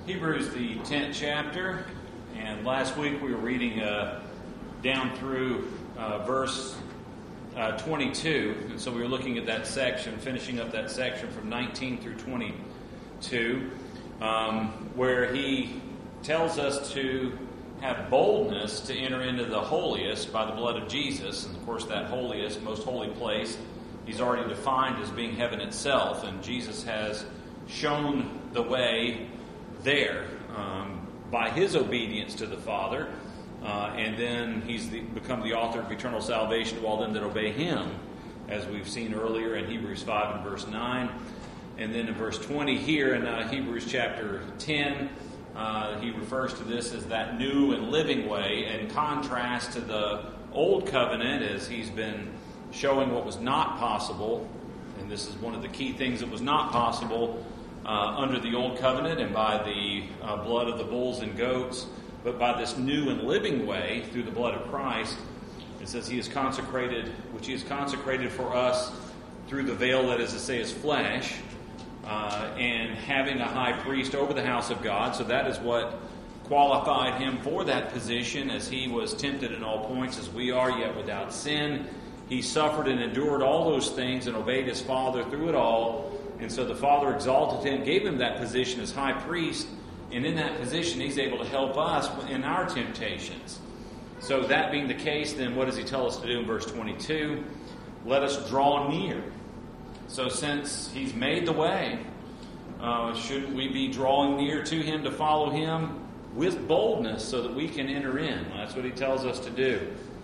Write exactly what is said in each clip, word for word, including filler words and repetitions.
Hebrews, the tenth chapter, and last week we were reading uh, down through uh, verse uh, twenty-two, and so we were looking at that section, finishing up that section from nineteen through twenty-two, um, where he tells us to have boldness to enter into the holiest by the blood of Jesus, and of course that holiest, most holy place, he's already defined as being heaven itself, and Jesus has shown the way there um, by his obedience to the Father, uh, and then he's the, become the author of eternal salvation to all them that obey him, as we've seen earlier in Hebrews five and verse nine, and then in verse twenty here in uh, Hebrews chapter ten, uh, he refers to this as that new and living way, in contrast to the old covenant, as he's been showing what was not possible, and this is one of the key things that was not possible Uh, under the old covenant and by the uh, blood of the bulls and goats, but by this new and living way through the blood of Christ. It says he is consecrated, which he is consecrated for us through the veil that is to say his flesh, uh, and having a high priest over the house of God. So that is what qualified him for that position, as he was tempted in all points as we are, yet without sin. He suffered and endured all those things and obeyed his Father through it all. And so the Father exalted him, gave him that position as high priest, and in that position he's able to help us in our temptations. So that being the case, then what does he tell us to do in verse twenty-two? Let us draw near. So since he's made the way, uh, shouldn't we be drawing near to him to follow him with boldness so that we can enter in? Well, that's what he tells us to do.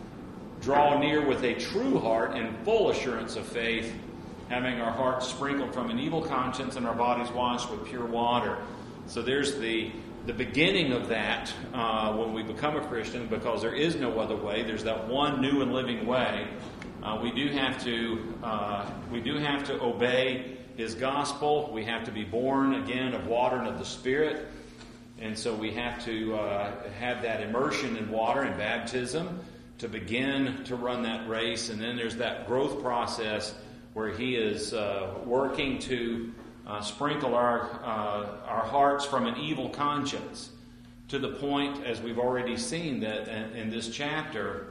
Draw near with a true heart and full assurance of faith, having our hearts sprinkled from an evil conscience and our bodies washed with pure water. So there's the the beginning of that uh, when we become a Christian, because there is no other way. There's that one new and living way. Uh, we do have to uh, we do have to obey his gospel. We have to be born again of water and of the Spirit, and so we have to uh, have that immersion in water and baptism to begin to run that race. And then there's that growth process where he is uh, working to uh, sprinkle our uh, our hearts from an evil conscience, to the point, as we've already seen, that in, in this chapter,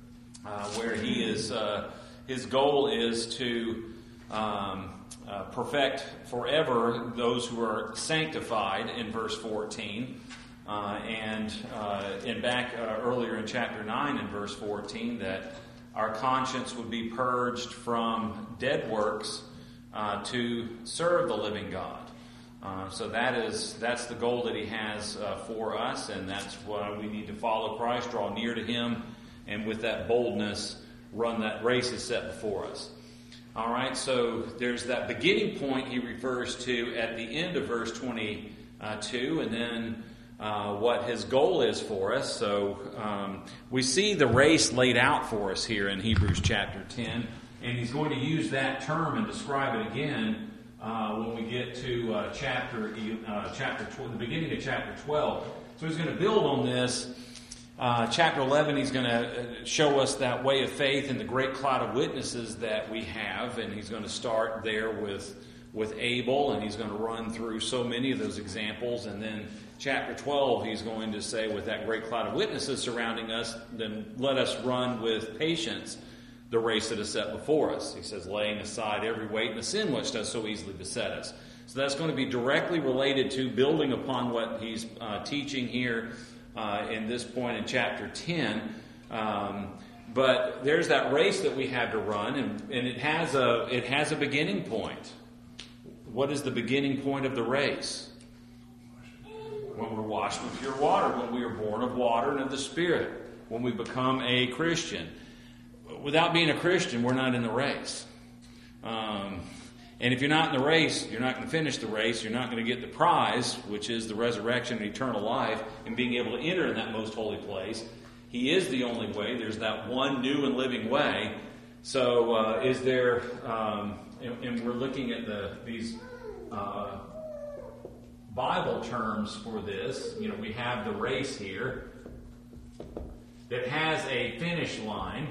uh, where he is, uh, his goal is to um, uh, perfect forever those who are sanctified in verse fourteen, uh, and uh, in back uh, earlier in chapter nine in verse fourteen, that our conscience would be purged from dead works uh, to serve the living God. Uh, so that is that's the goal that he has uh, for us, and that's why we need to follow Christ, draw near to him, and with that boldness, run that race is set before us. All right, so there's that beginning point he refers to at the end of verse twenty-two, and then Uh, what his goal is for us. So um, we see the race laid out for us here in Hebrews chapter ten, and he's going to use that term and describe it again uh, when we get to uh, chapter uh, chapter tw- the beginning of chapter twelve. So he's going to build on this. Uh, chapter eleven, he's going to show us that way of faith and the great cloud of witnesses that we have, and he's going to start there with with Abel, and he's going to run through so many of those examples, and then chapter twelve, he's going to say, with that great cloud of witnesses surrounding us, then let us run with patience the race that is set before us. He says, laying aside every weight and the sin which does so easily beset us. So that's going to be directly related to building upon what he's uh, teaching here uh, in this point in chapter ten. Um, but there's that race that we have to run, and, and it has a it has a beginning point. What is the beginning point of the race? When we're washed with pure water, when we are born of water and of the Spirit, when we become a Christian. Without being a Christian, we're not in the race. Um, and if you're not in the race, you're not going to finish the race. You're not going to get the prize, which is the resurrection and eternal life, and being able to enter in that most holy place. He is the only way. There's that one new and living way. So uh, is there, um, and, and we're looking at the these uh, Bible terms for this. You know, we have the race here that has a finish line,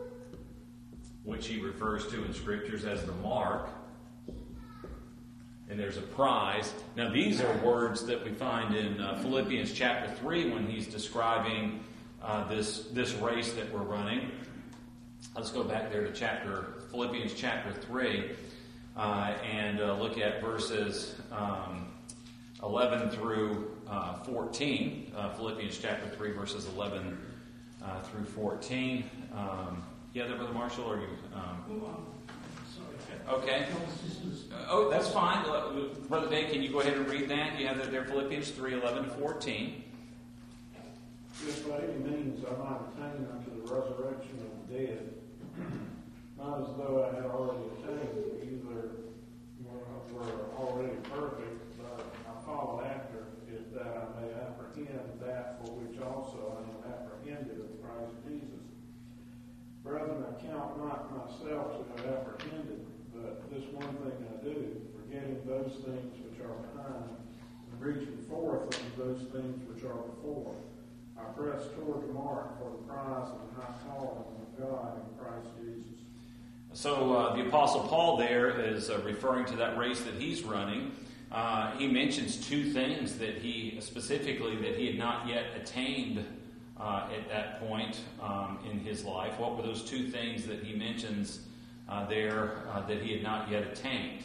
which he refers to in scriptures as the mark. and there's a prize. Now, these are words that we find in uh, Philippians chapter three when he's describing uh, this, this race that we're running. Let's go back there to chapter Philippians chapter three uh, and uh, look at verses um, eleven through uh, fourteen. Uh, Philippians chapter three, verses eleven uh, through fourteen. Um, yeah, there, Brother Marshall, or you? Um, Okay. Oh, that's fine. Brother Day, can you go ahead and read that? You have that there, Philippians three, eleven to fourteen. If by any means I might attain unto the resurrection of the dead, not as though I had already attained, either were already perfect, but I follow after it, that I may apprehend that for which also I am apprehended of Christ Jesus. Brethren, I count not myself to have apprehended, but this one thing I do, forgetting those things which are behind, and reaching forth unto those things which are before, I press toward the mark for the prize of the high calling of God in Christ Jesus. So uh, the Apostle Paul there is uh, referring to that race that he's running. Uh, he mentions two things that he, specifically, that he had not yet attained uh, at that point um, in his life. What were those two things that he mentions Uh, there uh, that he had not yet attained?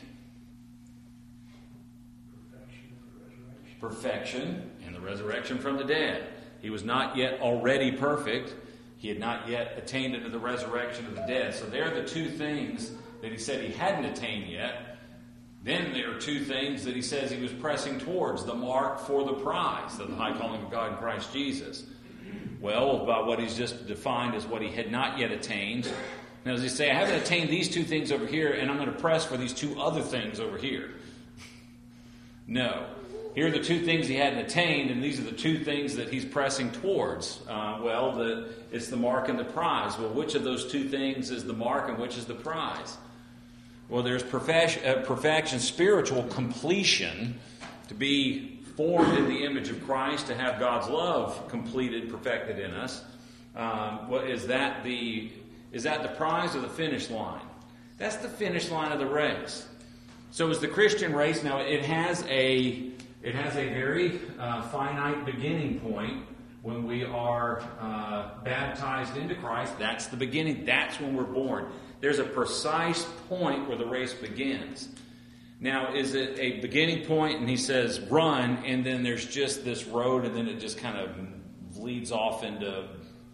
Perfection and the resurrection. Perfection and the resurrection from the dead. He was not yet already perfect. He had not yet attained into the resurrection of the dead. So there are the two things that he said he hadn't attained yet. Then there are two things that he says he was pressing towards, the mark for the prize of the high calling of God in Christ Jesus. Well, by what he's just defined as what he had not yet attained. Now, does he say, I haven't attained these two things over here, and I'm going to press for these two other things over here? No. Here are the two things he hadn't attained, and these are the two things that he's pressing towards. Uh, well, the, it's the mark and the prize. Well, which of those two things is the mark and which is the prize? Well, there's perfection, uh, perfection, spiritual completion, to be formed in the image of Christ, to have God's love completed, perfected in us. Um, what is that the... Is that the prize or the finish line? That's the finish line of the race. So is the Christian race. Now, it has a it has a very uh, finite beginning point when we are uh, baptized into Christ. That's the beginning. That's when we're born. There's a precise point where the race begins. Now, is it a beginning point and he says run, and then there's just this road, and then it just kind of leads off into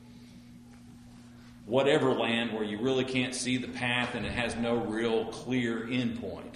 whatever land where you really can't see the path and it has no real clear end point?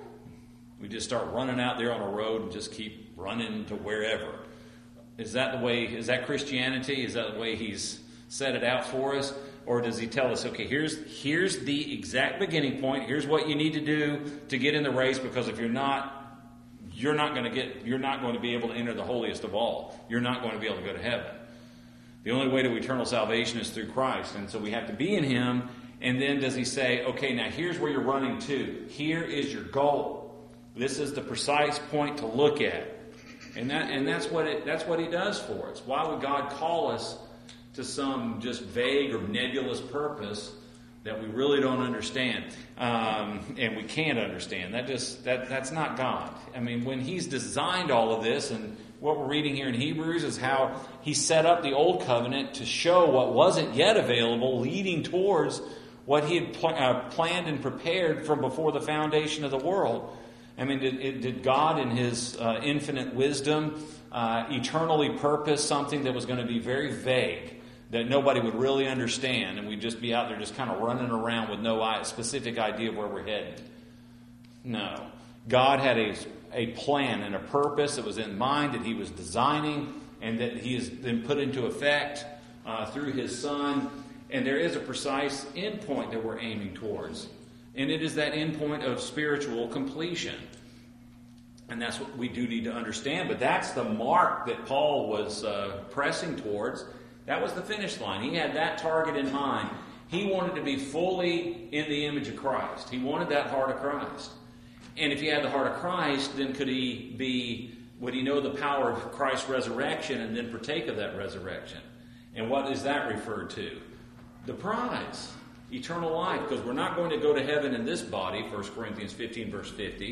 We just start running out there on a road and just keep running to wherever. Is that the way, is that Christianity? Is that the way he's set it out for us? Or does he tell us, okay, here's here's the exact beginning point, here's what you need to do to get in the race, because if you're not, you're not going to get you're not going to be able to enter the holiest of all. You're not going to be able to go to heaven. The only way to eternal salvation is through Christ. And so we have to be in him. And then does he say, okay, now here's where you're running to. Here is your goal. This is the precise point to look at. And that and that's what it that's what he does for us. Why would God call us to some just vague or nebulous purpose that we really don't understand? Um, and we can't understand. That just that that's not God. I mean, when he's designed all of this, and what we're reading here in Hebrews is how he set up the old covenant to show what wasn't yet available, leading towards what he had pl- uh, planned and prepared from before the foundation of the world. I mean, did, it, did God in his uh, infinite wisdom uh, eternally purpose something that was going to be very vague, that nobody would really understand, and we'd just be out there just kind of running around with no specific idea of where we're headed? No. God had a, a plan and a purpose that was in mind, that he was designing, and that he has then put into effect uh, through his Son. And there is a precise end point that we're aiming towards. And it is that end point of spiritual completion. And that's what we do need to understand. But that's the mark that Paul was uh, pressing towards. That was the finish line. He had that target in mind. He wanted to be fully in the image of Christ. He wanted that heart of Christ. And if he had the heart of Christ, then could he be, would he know the power of Christ's resurrection and then partake of that resurrection? And what is that referred to? The prize. Eternal life, because we're not going to go to heaven in this body, First Corinthians fifteen, verse fifty.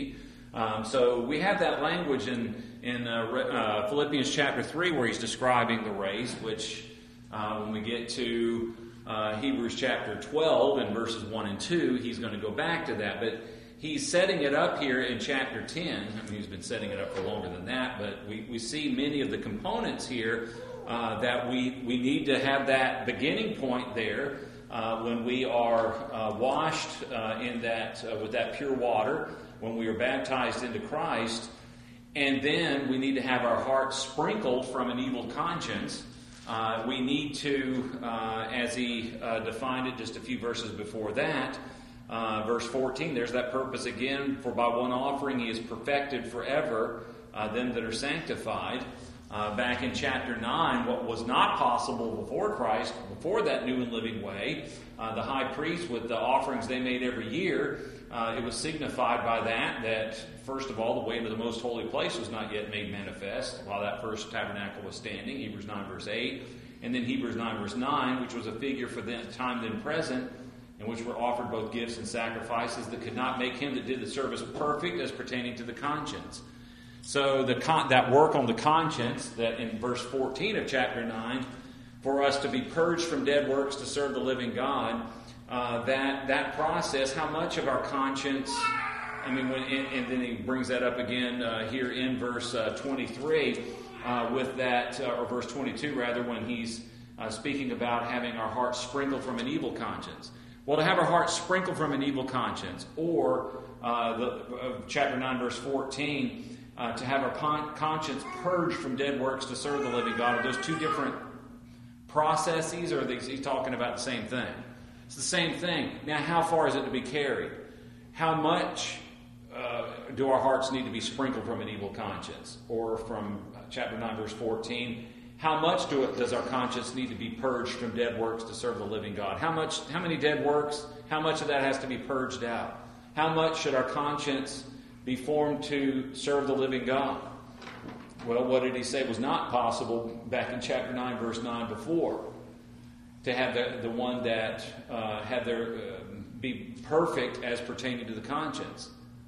Um, so we have that language in, in uh, uh, Philippians chapter three where he's describing the race, which uh, when we get to uh, Hebrews chapter twelve and verses one and two, he's going to go back to that. But he's setting it up here in chapter ten. I mean, he's been setting it up for longer than that, but we, we see many of the components here uh, that we, we need to have that beginning point there uh, when we are uh, washed uh, in that uh, with that pure water, when we are baptized into Christ, and then we need to have our hearts sprinkled from an evil conscience. Uh, we need to, uh, as he uh, defined it just a few verses before that, uh, verse fourteen, there's that purpose again, for by one offering he is perfected forever uh, them that are sanctified. Uh, back in chapter nine, what was not possible before Christ, before that new and living way, uh, the high priest with the offerings they made every year, Uh, it was signified by that, that first of all, the way into the most holy place was not yet made manifest while that first tabernacle was standing, Hebrews nine verse eight, and then Hebrews nine verse nine, which was a figure for the time then present, in which were offered both gifts and sacrifices that could not make him that did the service perfect as pertaining to the conscience. So the con- that work on the conscience, that in verse fourteen of chapter nine, for us to be purged from dead works to serve the living God, Uh, that that process, how much of our conscience, I mean, when, and, and then he brings that up again uh, here in verse uh, twenty-three, uh, with that, uh, or verse twenty-two rather, when he's uh, speaking about having our hearts sprinkled from an evil conscience. Well, to have our hearts sprinkled from an evil conscience, or uh, the, uh, chapter nine, verse fourteen, uh, to have our con- conscience purged from dead works to serve the living God, are those two different processes, or are they talking about the same thing? It's the same thing. Now, how far is it to be carried? How much uh, do our hearts need to be sprinkled from an evil conscience? Or from chapter nine, verse fourteen, how much do it, does our conscience need to be purged from dead works to serve the living God? How much? How many dead works? How much of that has to be purged out? How much should our conscience be formed to serve the living God? Well, what did he say was not possible back in chapter nine, verse nine before? To have the, the one that uh, had their uh, be perfect as pertaining to the conscience.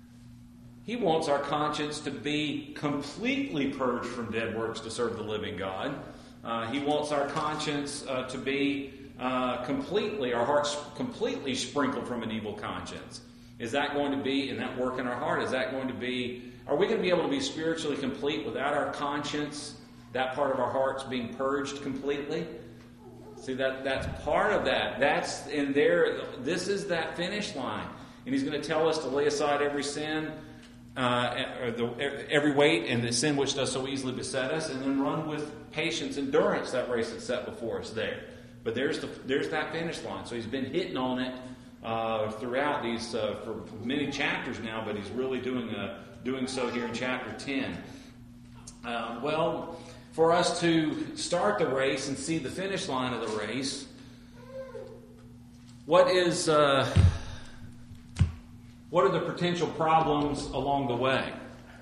He wants our conscience to be completely purged from dead works to serve the living God. Uh, he wants our conscience uh, to be uh, completely, our hearts completely sprinkled from an evil conscience. Is that going to be, in that work in our heart, is that going to be, are we going to be able to be spiritually complete without our conscience, that part of our hearts being purged completely? See, that that's part of that. That's in there. This is that finish line. And he's going to tell us to lay aside every sin, uh, or the, every weight and the sin which does so easily beset us, and then run with patience, endurance, that race that's set before us there. But there's the there's that finish line. So he's been hitting on it uh, throughout these, uh, for many chapters now, but he's really doing, uh, doing so here in chapter ten. Uh, well... For us to start the race and see the finish line of the race, what is uh, what are the potential problems along the way?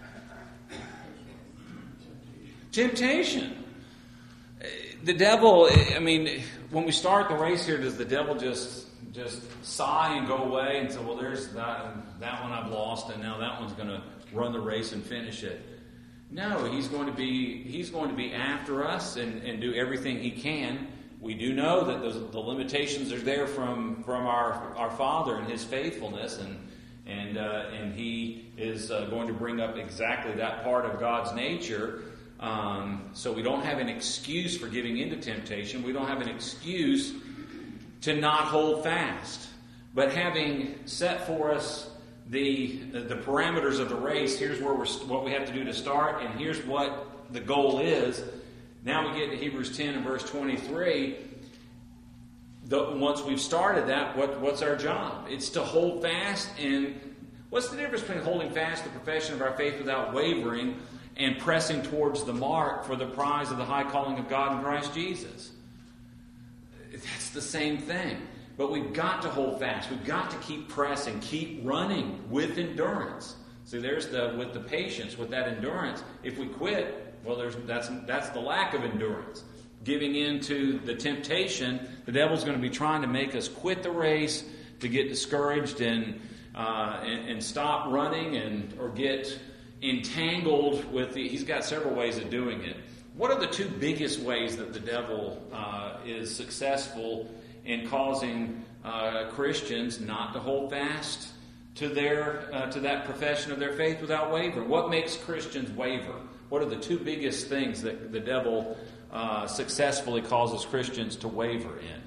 Temptation. The devil, I mean, when we start the race here, does the devil just just sigh and go away and say, well, there's that, that one I've lost, and now that one's going to run the race and finish it? No, he's going to be he's going to be after us and, and do everything he can. We do know that the, the limitations are there from from our our Father and his faithfulness, and and uh, and he is uh, going to bring up exactly that part of God's nature. Um, so we don't have an excuse for giving into temptation. We don't have an excuse to not hold fast. But having set for us the the parameters of the race, here's where we're what we have to do to start, and here's what the goal is. Now we get to Hebrews ten and verse twenty-three. The, once we've started that, what, what's our job? It's to hold fast. And what's the difference between holding fast the profession of our faith without wavering and pressing towards the mark for the prize of the high calling of God in Christ Jesus? That's the same thing. But we've got to hold fast. We've got to keep pressing, keep running with endurance. See, there's the with the patience, with that endurance. If we quit, well, there's that's that's the lack of endurance. Giving in to the temptation, the devil's going to be trying to make us quit the race, to get discouraged and uh, and, and stop running and or get entangled with the, he's got several ways of doing it. What are the two biggest ways that the devil uh, is successful in causing uh, Christians not to hold fast to their uh, to that profession of their faith without wavering? What makes Christians waver? What are the two biggest things that the devil uh, successfully causes Christians to waver in?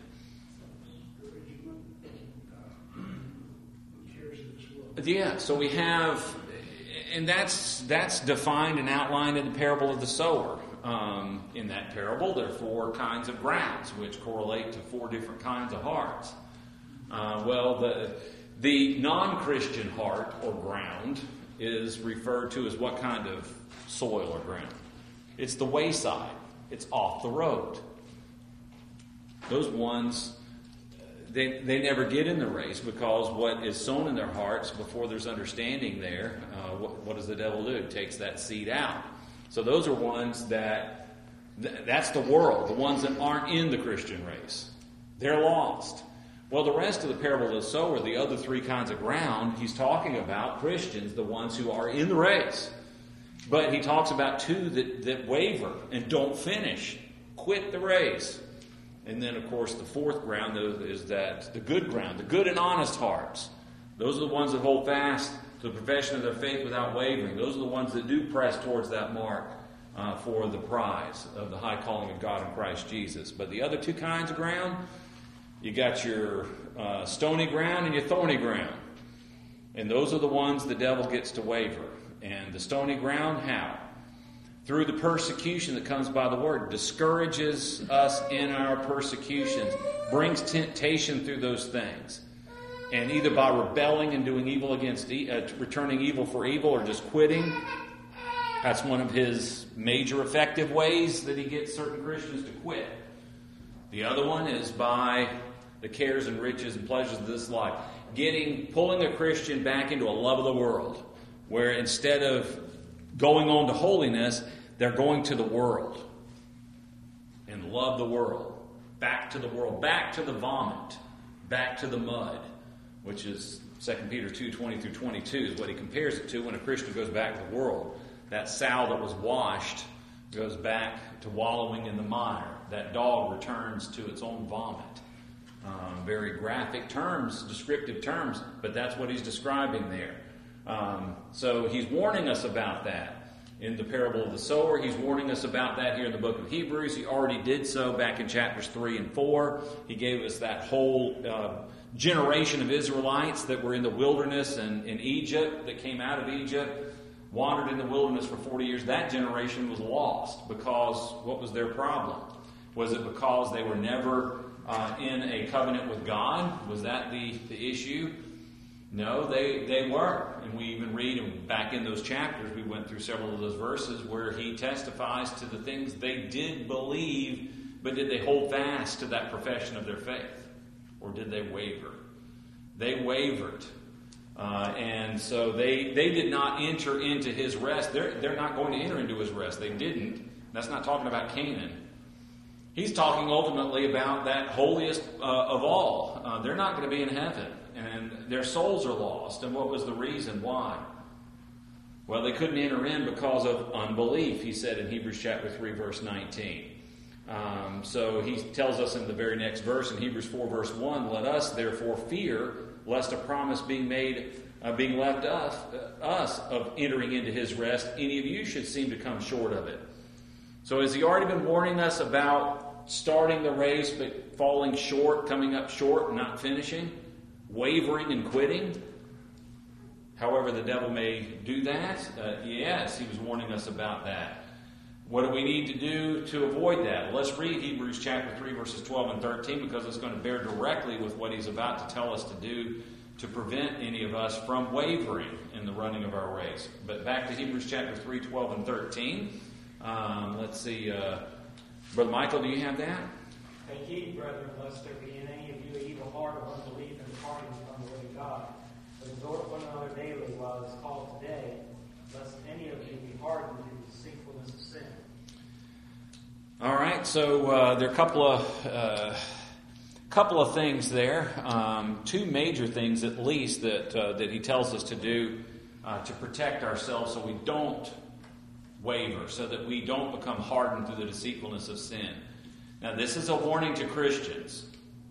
Yeah, so we have, and that's that's defined and outlined in the parable of the sower. Um, in that parable, there are four kinds of grounds, which correlate to four different kinds of hearts. Uh, well, the the non-Christian heart or ground is referred to as what kind of soil or ground? It's the wayside. It's off the road. Those ones, they they never get in the race because what is sown in their hearts before there's understanding there, uh, what, what does the devil do? He takes that seed out. So those are ones that, th- that's the world, the ones that aren't in the Christian race. They're lost. Well, the rest of the parable of the sower, the other three kinds of ground, he's talking about Christians, the ones who are in the race. But he talks about two that, that waver and don't finish, quit the race. And then, of course, the fourth ground is that the good ground, the good and honest hearts. Those are the ones that hold fast to the profession of their faith without wavering. Those are the ones that do press towards that mark uh, for the prize of the high calling of God in Christ Jesus. But the other two kinds of ground, you got your uh, stony ground and your thorny ground. And those are the ones the devil gets to waver. And the stony ground, how? Through the persecution that comes by the word. Discourages us in our persecutions. Brings temptation through those things. And either by rebelling and doing evil against, e- uh, returning evil for evil, or just quitting. That's one of his major effective ways that he gets certain Christians to quit. The other one is by the cares and riches and pleasures of this life. Getting, pulling a Christian back into a love of the world. Where instead of going on to holiness, they're going to the world. And love the world. Back to the world. Back to the vomit. Back to the mud. Which is Second Peter two, twenty through twenty-two is what he compares it to when a Christian goes back to the world. That sow that was washed goes back to wallowing in the mire. That dog returns to its own vomit. Um, very graphic terms, descriptive terms, but that's what he's describing there. Um, so he's warning us about that. In the parable of the sower, he's warning us about that here in the book of Hebrews. He already did so back in chapters three and four. He gave us that whole uh, generation of Israelites that were in the wilderness and in Egypt, that came out of Egypt, wandered in the wilderness for forty years. That generation was lost because what was their problem? Was it because they were never uh, in a covenant with God? Was that the, the issue? No, they, they were. And we even read, and back in those chapters, we went through several of those verses where he testifies to the things they did believe, but did they hold fast to that profession of their faith? Or did they waver? They wavered. Uh, and so they they did not enter into his rest. They're, they're not going to enter into his rest. They didn't. That's not talking about Canaan. He's talking ultimately about that holiest uh, of all. Uh, they're not going to be in heaven. And their souls are lost. And what was the reason why? Well, they couldn't enter in because of unbelief, he said in Hebrews chapter three, verse nineteen. Um, so he tells us in the very next verse, in Hebrews four, verse one, let us therefore fear, lest a promise being made, uh, being left us, uh, us of entering into his rest, any of you should seem to come short of it. So has he already been warning us about starting the race, but falling short, coming up short, and not finishing? Wavering and quitting? However the devil may do that, uh, yes, he was warning us about that. What do we need to do to avoid that? Well, let's read Hebrews chapter three, verses twelve and thirteen, because it's going to bear directly with what he's about to tell us to do to prevent any of us from wavering in the running of our race. But back to Hebrews chapter three, twelve and thirteen. Um, let's see. Uh, Brother Michael, do you have that? Take heed, brethren, lest there be in any of you an evil heart of unbelief and departing from the living God. But exhort one another daily while it is called today, lest any of you be hardened in the deceitfulness of sin. All right, so uh, there are a couple of uh, couple of things there, um, two major things at least that uh, that he tells us to do uh, to protect ourselves so we don't waver, so that we don't become hardened through the deceitfulness of sin. Now, this is a warning to Christians.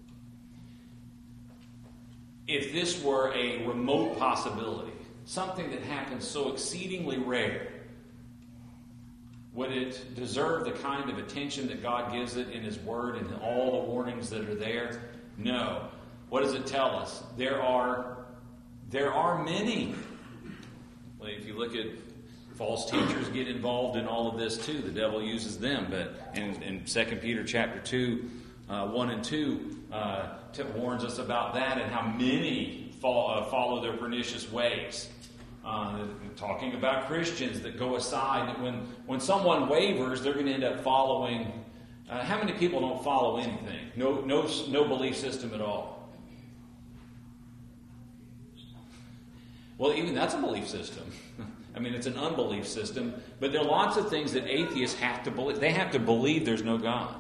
If this were a remote possibility, something that happens so exceedingly rare, would it deserve the kind of attention that God gives it in His Word and all the warnings that are there? No. What does it tell us? There are, there are many. Well, if you look at false teachers get involved in all of this too. The devil uses them. But in, in Second Peter chapter two, uh, one and two, uh, t- warns us about that and how many fall, uh, follow their pernicious ways. Uh, talking about Christians that go aside, that when, when someone wavers, they're going to end up following. Uh, how many people don't follow anything? No, no, no belief system at all. Well, even that's a belief system. I mean, it's an unbelief system. But there are lots of things that atheists have to believe. They have to believe there's no God.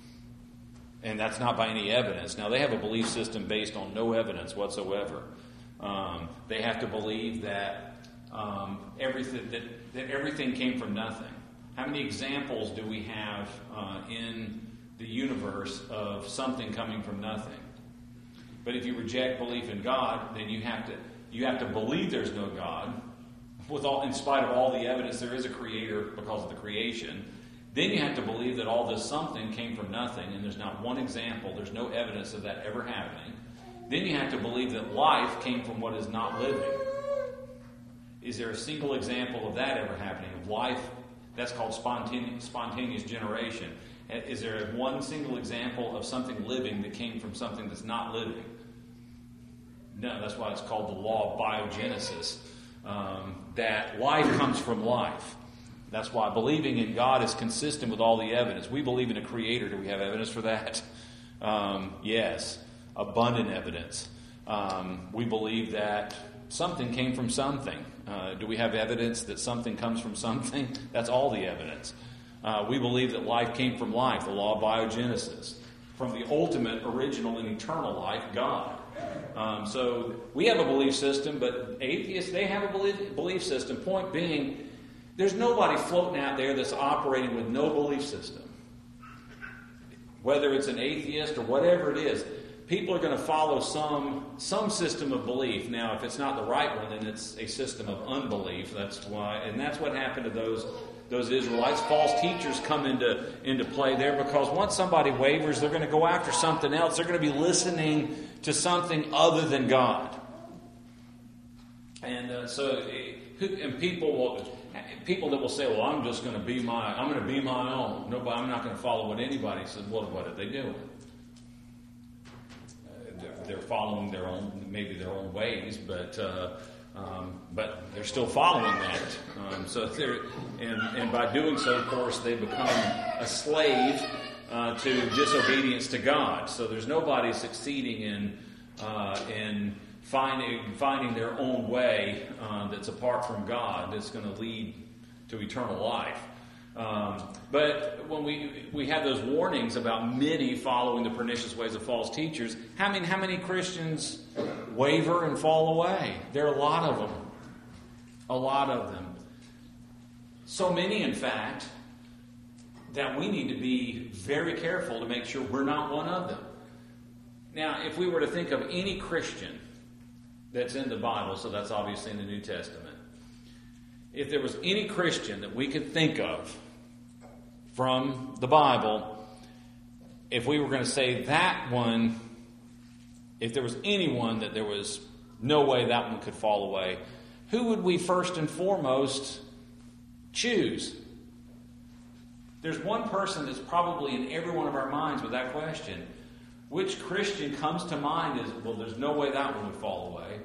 And that's not by any evidence. Now, they have a belief system based on no evidence whatsoever. Um, they have to believe that um, everything that, that everything came from nothing. How many examples do we have uh, in the universe of something coming from nothing? But if you reject belief in God, then you have to you have to believe there's no God, with all in spite of all the evidence there is a creator because of the creation. Then you have to believe that all this something came from nothing, and there's not one example, there's no evidence of that ever happening. Then you have to believe that life came from what is not living. Is there a single example of that ever happening? Of life, that's called spontaneous, spontaneous generation. Is there one single example of something living that came from something that's not living? No, that's why it's called the law of biogenesis. Um, that life comes from life. That's why believing in God is consistent with all the evidence. We believe in a creator. Do we have evidence for that? Um, yes. Abundant evidence. Um, we believe that something came from something. Uh, do we have evidence that something comes from something? That's all the evidence. Uh, we believe that life came from life, the law of biogenesis, from the ultimate, original, and eternal life, God. Um, so we have a belief system, but atheists, they have a belief, belief system. Point being, there's nobody floating out there that's operating with no belief system. Whether it's an atheist or whatever it is, people are going to follow some some system of belief. Now, if it's not the right one, then it's a system of unbelief. That's why, and that's what happened to those those Israelites. False teachers come into into play there because once somebody wavers, they're going to go after something else. They're going to be listening to something other than God. And uh, so, and people will. People that will say, "Well, I'm just going to be my, I'm going to be my own. Nobody, I'm not going to follow what anybody says." Well, what are they doing? Uh, they're, they're following their own, maybe their own ways, but uh, um, but they're still following that. Um, so they're, and and by doing so, of course, they become a slave uh, to disobedience to God. So there's nobody succeeding in uh, in. Finding, finding their own way uh, that's apart from God that's going to lead to eternal life. Um, but when we we have those warnings about many following the pernicious ways of false teachers, how many, how many Christians waver and fall away? There are a lot of them. A lot of them. So many, in fact, that we need to be very careful to make sure we're not one of them. Now, if we were to think of any Christian that's in the Bible, so that's obviously in the New Testament. If there was any Christian that we could think of from the Bible, if we were going to say that one, if there was anyone that there was no way that one could fall away, who would we first and foremost choose? There's one person that's probably in every one of our minds with that question. Which Christian comes to mind as, well, there's no way that one would fall away.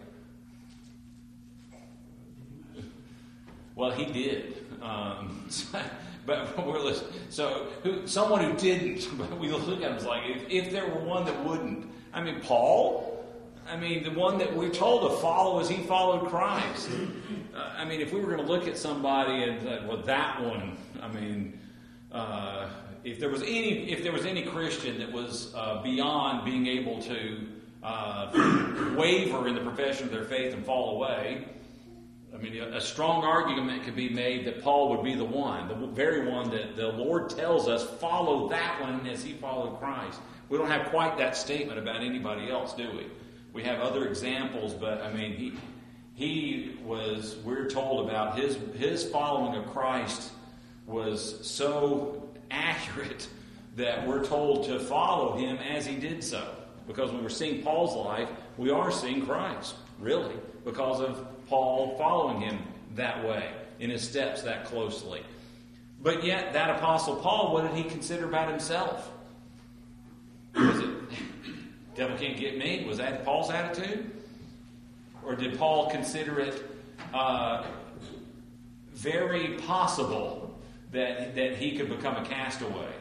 Well, he did. Um, but we're listening. So, who, someone who didn't, but we look at him as like, if, if there were one that wouldn't. I mean, Paul? I mean, the one that we're told to follow as he followed Christ. Uh, I mean, if we were going to look at somebody and, uh, well, that one, I mean, uh, if there was any if there was any Christian that was uh, beyond being able to uh, waver in the profession of their faith and fall away, I mean, a strong argument could be made that Paul would be the one, the very one that the Lord tells us, follow that one as he followed Christ. We don't have quite that statement about anybody else, do we? We have other examples, but I mean, he he was, we're told about his his following of Christ was so accurate that we're told to follow him as he did so. Because when we're seeing Paul's life, we are seeing Christ, really, because of Paul following him that way, in his steps that closely. But yet, that Apostle Paul, what did he consider about himself? Was it, devil can't get me? Was that Paul's attitude? Or did Paul consider it uh, very possible that, that he could become a castaway?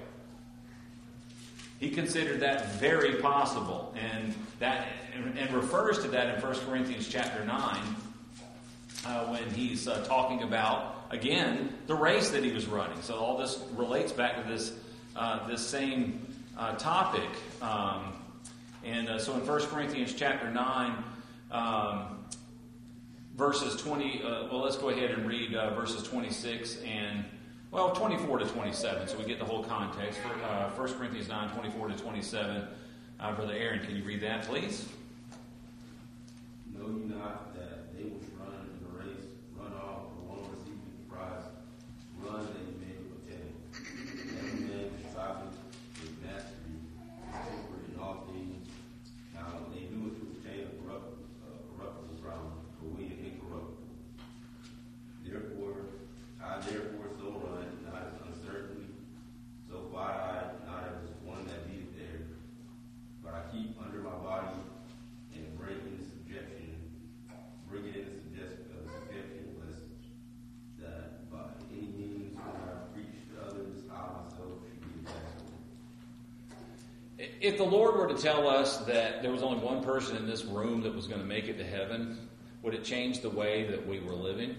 He considered that very possible, and that and, and refers to that in First Corinthians chapter nine, uh, when he's uh, talking about, again, the race that he was running. So all this relates back to this uh, this same uh, topic. Um, and uh, so in First Corinthians chapter nine, um, verses twenty, uh, well, let's go ahead and read uh, verses twenty-six and Well, twenty-four to twenty-seven, so we get the whole context. For, uh, First Corinthians nine, twenty-four to twenty-seven. Uh, Brother Aaron, can you read that, please? Know ye not that they which run in the race run all, but one receiveth the prize? Run that ye may obtain. Every man striveth with mastery, temperate in all things. Now they do it to obtain a corrupt, uh, corruptible crown, but we an incorruptible. Therefore, I therefore so run, not as uncertainly, so fight I, not as one that beateth there, but I keep under my body and bring into subjection, bring it into subjection, uh, subjection, lest that by any means when I preach to others, I myself should be exalted. If the Lord were to tell us that there was only one person in this room that was going to make it to heaven, would it change the way that we were living?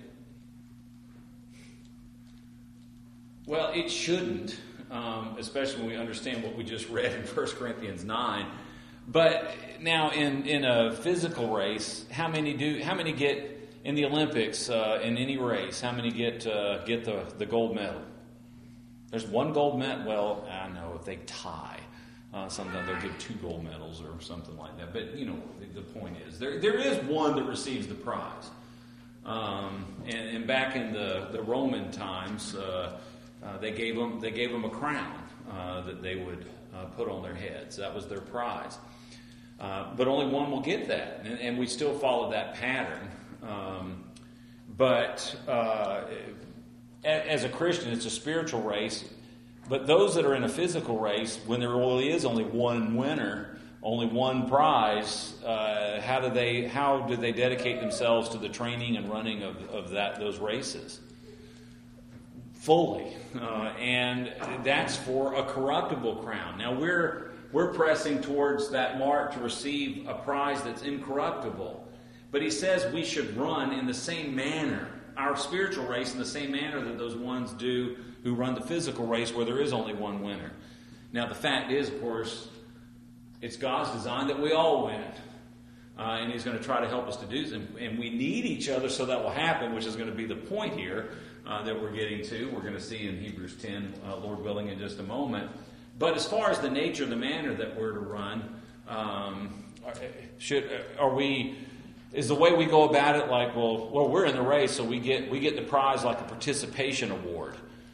Well, it shouldn't, um, especially when we understand what we just read in First Corinthians nine. But now, in, in a physical race, how many do how many get in the Olympics uh, in any race? How many get uh, get the, the gold medal? There's one gold medal. Well, I know if they tie, uh, sometimes they'll give two gold medals or something like that. But you know, the, the point is there there is one that receives the prize. Um, and, and back in the, the Roman times. Uh, Uh, they gave them they gave them a crown uh, that they would uh, put on their heads. That was their prize. Uh, but only one will get that, and, and we still follow that pattern. Um, but uh, as a Christian, it's a spiritual race. But those that are in a physical race, when there really is only one winner, only one prize, uh, how do they how do they dedicate themselves to the training and running of, of that those races? Fully, uh, and that's for a corruptible crown. Now we're we're pressing towards that mark to receive a prize that's incorruptible. But he says we should run in the same manner, our spiritual race in the same manner that those ones do who run the physical race where there is only one winner. Now the fact is, of course, it's God's design that we all win. Uh, and he's going to try to help us to do this. And, and we need each other so that will happen, which is going to be the point here uh, that we're getting to. We're going to see in Hebrews ten, uh, Lord willing, in just a moment. But as far as the nature, the manner that we're to run, um, should are we? Is the way we go about it like, well, well, we're in the race, so we get we get the prize like a participation award.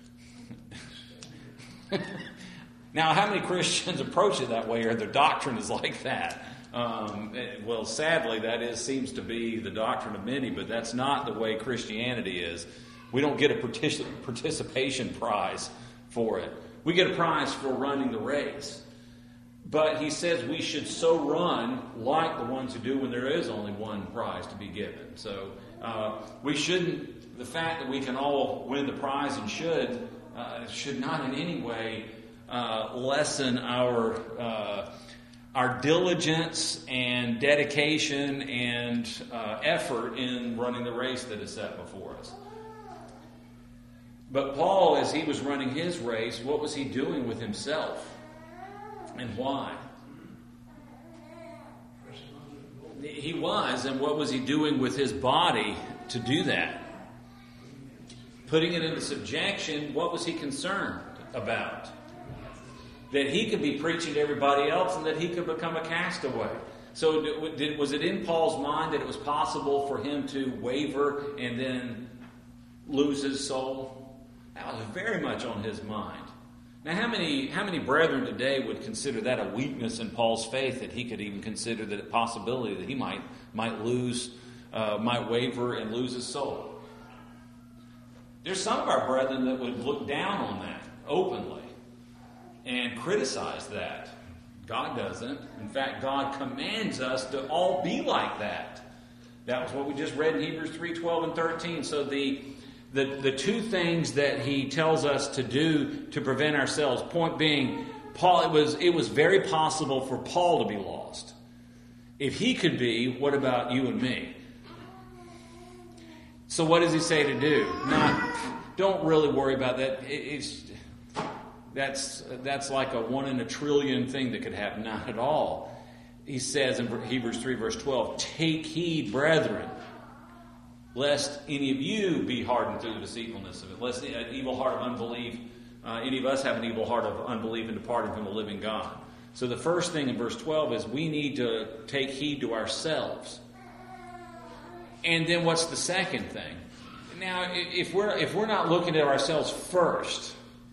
Now, how many Christians approach it that way, or their doctrine is like that? Um, well, sadly, that is seems to be the doctrine of many, but that's not the way Christianity is. We don't get a partic- participation prize for it. We get a prize for running the race. But he says we should so run like the ones who do when there is only one prize to be given. So uh, we shouldn't, the fact that we can all win the prize and should, uh, should not in any way uh, lessen our uh, our diligence and dedication and uh, effort in running the race that is set before us. But Paul, as he was running his race, what was he doing with himself? And why? He was, and what was he doing with his body to do that? Putting it into subjection, what was he concerned about? That he could be preaching to everybody else and that he could become a castaway. So did, was it in Paul's mind that it was possible for him to waver and then lose his soul? That was very much on his mind. Now, how many how many brethren today would consider that a weakness in Paul's faith, that he could even consider the possibility that he might might lose, uh, might waver and lose his soul? There's some of our brethren that would look down on that openly and criticize that. God doesn't. In fact, God commands us to all be like that. That was what we just read in Hebrews three, twelve, and thirteen. So the The, the two things that he tells us to do to prevent ourselves, point being, Paul, it was it was very possible for Paul to be lost. If he could be, what about you and me? So what does he say to do? Not, don't really worry about that. It, it's that's that's like a one in a trillion thing that could happen. Not at all. He says in Hebrews three, verse twelve, take heed, brethren, lest any of you be hardened through the deceitfulness of it, lest an evil heart of unbelief, uh, any of us have an evil heart of unbelief and departing from the living God. So the first thing in verse twelve is we need to take heed to ourselves. And then what's the second thing? Now, if we're if we're not looking at ourselves first,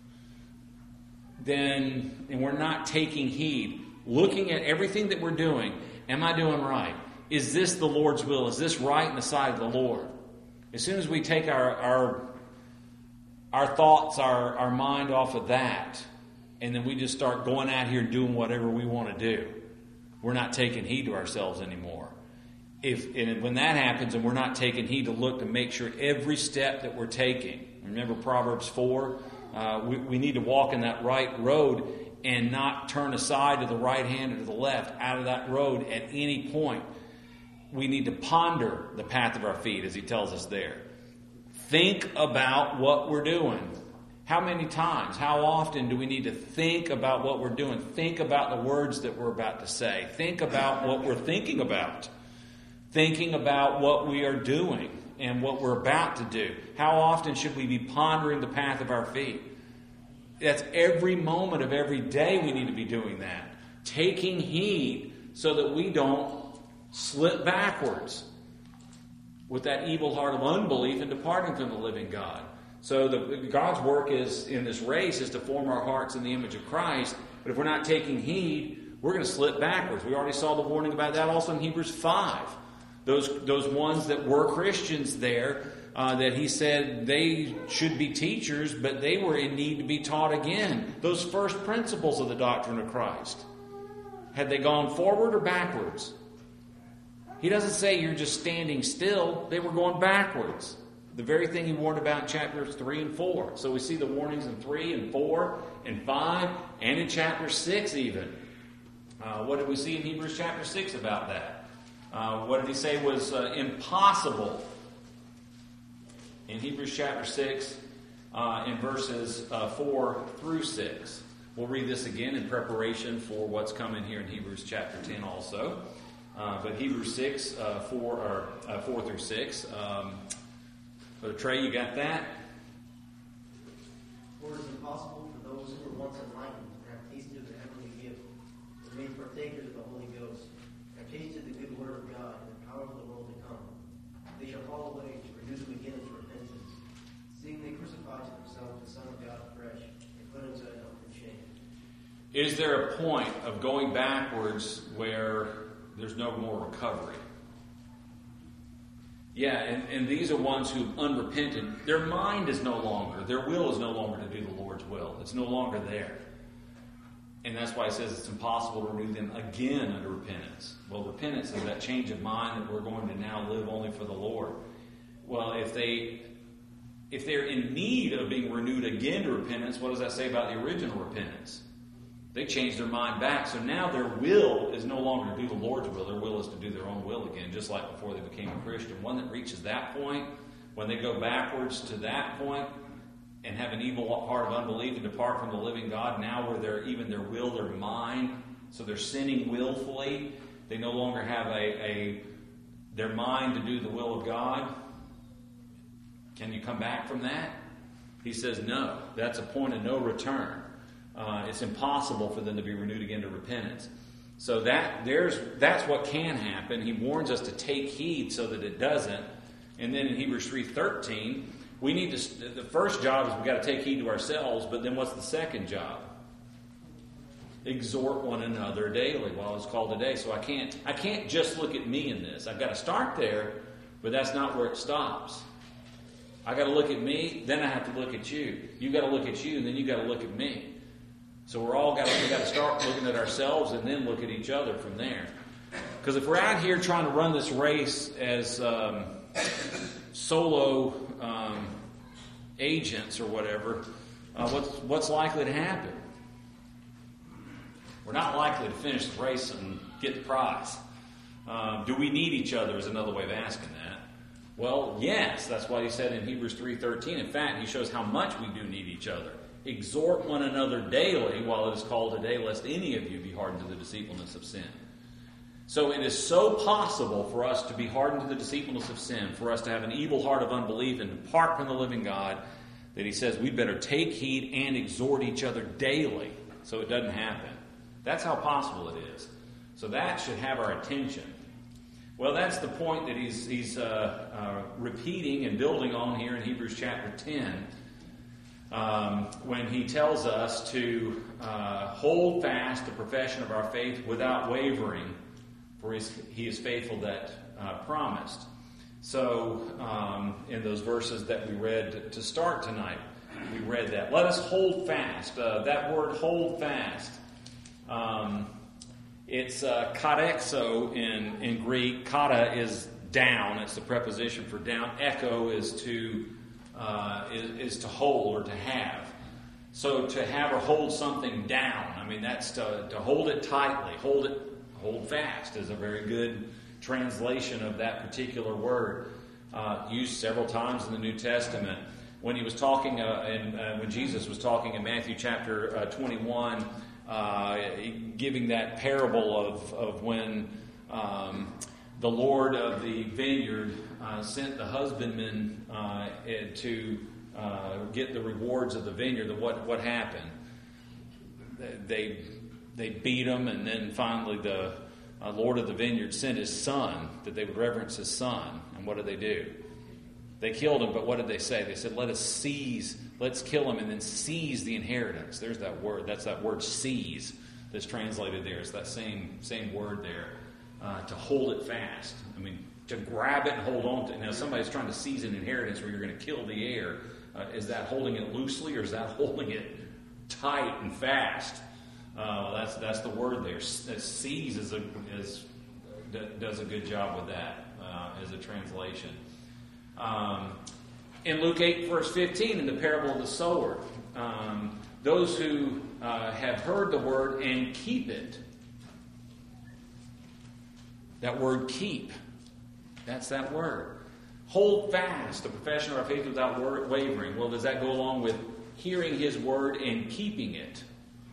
then and we're not taking heed, looking at everything that we're doing, am I doing right? Is this the Lord's will? Is this right in the sight of the Lord? As soon as we take our our, our thoughts, our, our mind off of that, and then we just start going out here and doing whatever we want to do, we're not taking heed to ourselves anymore. If and when that happens and we're not taking heed to look to make sure every step that we're taking, remember Proverbs four, uh, we, we need to walk in that right road and not turn aside to the right hand or to the left out of that road at any point. We need to ponder the path of our feet, as he tells us there. Think about what we're doing. How many times, how often do we need to think about what we're doing? Think about the words that we're about to say. Think about what we're thinking about. Thinking about what we are doing and what we're about to do. How often should we be pondering the path of our feet? That's every moment of every day we need to be doing that. Taking heed so that we don't slip backwards with that evil heart of unbelief and departing from the living God. So the, God's work is in this race is to form our hearts in the image of Christ. But if we're not taking heed, we're going to slip backwards. We already saw the warning about that also in Hebrews five. Those those ones that were Christians there, uh, that he said they should be teachers, but they were in need to be taught again. Those first principles of the doctrine of Christ. Had they gone forward or backwards? He doesn't say you're just standing still. They were going backwards. The very thing he warned about in chapters three and four. So we see the warnings in three and four and five and in chapter six even. Uh, what did we see in Hebrews chapter six about that? Uh, what did he say was uh, impossible? In Hebrews chapter six, uh, in verses uh, four through six. We'll read this again in preparation for what's coming here in Hebrews chapter ten also. Uh, but Hebrews six, uh, four, or, uh, four through six. Um, Brother Trey, you got that? For it is impossible for those who were once enlightened and have tasted of the heavenly gift, and made partakers of the Holy Ghost, have tasted the good word of God and the power of the world to come. They shall fall away to renew them again into repentance, seeing they crucify to themselves the Son of God afresh, and put him to an open shame. Is there a point of going backwards where there's no more recovery? Yeah, and, and these are ones who've unrepented. Their mind is no longer, their will is no longer to do the Lord's will. It's no longer there. And that's why it says it's impossible to renew them again under repentance. Well, repentance is that change of mind that we're going to now live only for the Lord. Well, if they if they're in need of being renewed again to repentance, what does that say about the original repentance? They changed their mind back. So now their will is no longer to do the Lord's will. Their will is to do their own will again, just like before they became a Christian. One that reaches that point, when they go backwards to that point, and have an evil heart of unbelief and depart from the living God, now where they're even their will, their mind, so they're sinning willfully. They no longer have a, a their mind to do the will of God. Can you come back from that? He says no. That's a point of no return. Uh, it's impossible for them to be renewed again to repentance. So that there's that's what can happen. He warns us to take heed so that it doesn't. And then in Hebrews three thirteen, we need to. The first job is we've got to take heed to ourselves. But then what's the second job? Exhort one another daily. While it's called today. So I can't I can't just look at me in this. I've got to start there, but that's not where it stops. I got to look at me, then I have to look at you. You got to look at you, and then you got to look at me. So we're all got to, we got to start looking at ourselves and then look at each other from there. Because if we're out here trying to run this race as um, solo um, agents or whatever, uh, what's what's likely to happen? We're not likely to finish the race and get the prize. Um, do we need each other is another way of asking that. Well, yes, that's what he said in Hebrews three thirteen. In fact, he shows how much we do need each other. Exhort one another daily while it is called today, lest any of you be hardened to the deceitfulness of sin. So it is so possible for us to be hardened to the deceitfulness of sin, for us to have an evil heart of unbelief and depart from the living God, that he says we'd better take heed and exhort each other daily so it doesn't happen. That's how possible it is. So that should have our attention. Well, that's the point that he's, he's uh, uh, repeating and building on here in Hebrews chapter ten. Um, when he tells us to uh, hold fast the profession of our faith without wavering, for he is, he is faithful that uh, promised. So, um, in those verses that we read to start tonight, we read that. Let us hold fast. Uh, that word hold fast, um, it's uh, katexo in, in Greek. Kata is down. It's the preposition for down. Echo is to Uh, is, is to hold or to have. So to have or hold something down, I mean, that's to, to hold it tightly, hold it, hold fast is a very good translation of that particular word. Uh, used several times in the New Testament. When he was talking, uh, in, uh, when Jesus was talking in Matthew chapter uh, twenty-one, uh, giving that parable of, of when um, the Lord of the vineyard uh, sent the husbandmen uh, to uh, get the rewards of the vineyard. What what happened? They they beat him, and then finally the uh, Lord of the vineyard sent his son that they would reverence his son. And what did they do? They killed him, but what did they say? They said, "Let us seize, let's kill him, and then seize the inheritance." There's that word. That's that word "seize" that's translated there. It's that same same word there. Uh, to hold it fast. I mean, to grab it and hold on to it. Now, somebody's trying to seize an inheritance where you're going to kill the heir. Uh, is that holding it loosely, or is that holding it tight and fast? Uh, that's that's the word there. Seize is a, is does a good job with that uh, as a translation. Um, in Luke eight, verse fifteen, in the parable of the sower, um, those who uh, have heard the word and keep it. That word keep, that's that word. Hold fast the profession of our faith without wavering. Well, does that go along with hearing his word and keeping it?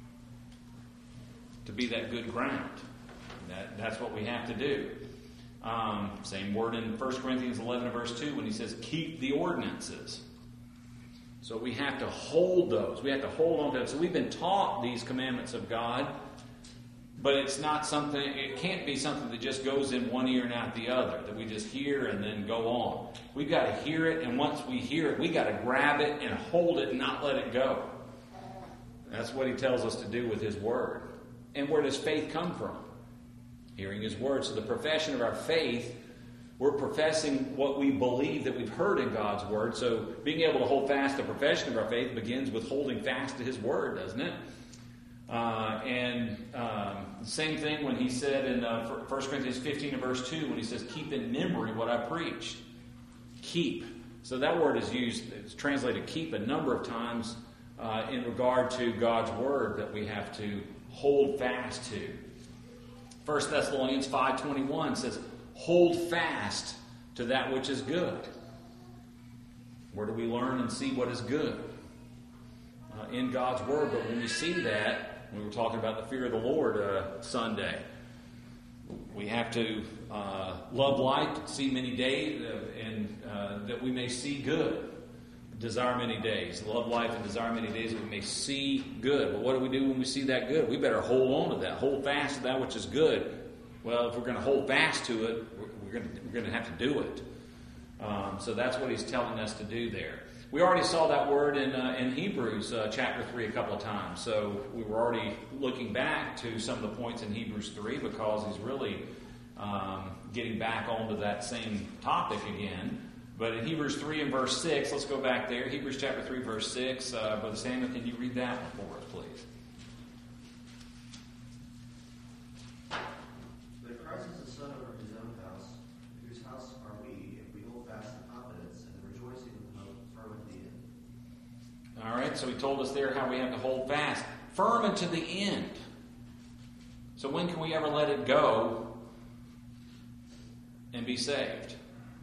To be that good ground. That, that's what we have to do. Um, same word in First Corinthians eleven, verse two, when he says, keep the ordinances. So we have to hold those. We have to hold on to them. So we've been taught these commandments of God. But it's not something, it can't be something that just goes in one ear and out the other, that we just hear and then go on. We've got to hear it, and once we hear it, we've got to grab it and hold it and not let it go. That's what he tells us to do with his word. And where does faith come from? Hearing his word. So the profession of our faith, we're professing what we believe that we've heard in God's word. So being able to hold fast the profession of our faith begins with holding fast to his word, doesn't it? Uh, and um, same thing when he said in uh, First Corinthians fifteen and verse two, when he says, keep in memory what I preached. Keep. So that word is used, it's translated keep a number of times uh, in regard to God's word that we have to hold fast to. First Thessalonians five twenty-one says, hold fast to that which is good. Where do we learn and see what is good? uh, in God's Word. But when we see that, we were talking about the fear of the Lord uh, Sunday. We have to uh, love light, see many days, uh, and uh, that we may see good. Desire many days. Love life and desire many days that we may see good. But what do we do when we see that good? We better hold on to that. Hold fast to that which is good. Well, if we're going to hold fast to it, we're going to, we're going to have to do it. Um, so that's what he's telling us to do there. We already saw that word in uh, in Hebrews uh, chapter three a couple of times. So we were already looking back to some of the points in Hebrews three because he's really um, getting back onto that same topic again. But in Hebrews three and verse six, let's go back there. Hebrews chapter three, verse six. Uh, Brother Samuel, can you read that for us, please? But Christ is the Son over his own house, whose house are we, if we hold fast the confidence and the rejoicing of the hope firm at the end. All right, so he told us there how we have to hold fast. Firm unto the end. So when can we ever let it go and be saved?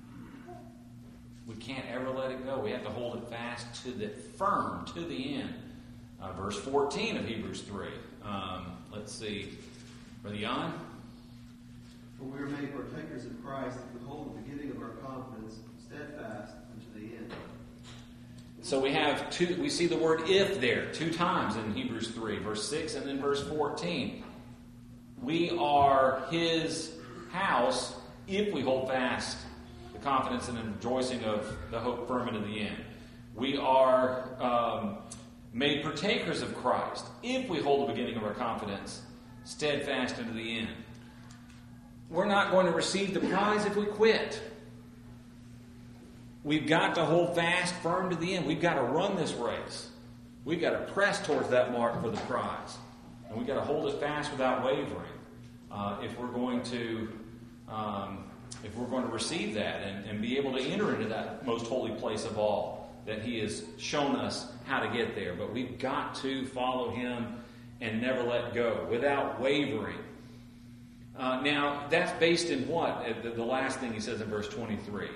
We can't ever let it go. We have to hold it fast to the firm to the end. Uh, verse fourteen of Hebrews three. Um, let's see. Brother Jan? For we are made partakers of Christ, if we hold the beginning of our confidence steadfast unto the end. So we have two. We see the word "if" there two times in Hebrews three, verse six, and then verse fourteen. We are His house if we hold fast the confidence and the rejoicing of the hope firm into the end. We are um, made partakers of Christ if we hold the beginning of our confidence steadfast into the end. We're not going to receive the prize if we quit. We've got to hold fast firm to the end. We've got to run this race. We've got to press towards that mark for the prize. And we've got to hold it fast without wavering uh, if we're going to um, if we're going to receive that and, and be able to enter into that most holy place of all that He has shown us how to get there. But we've got to follow Him and never let go without wavering. Uh, now, that's based in what? The, the last thing he says in verse twenty-three.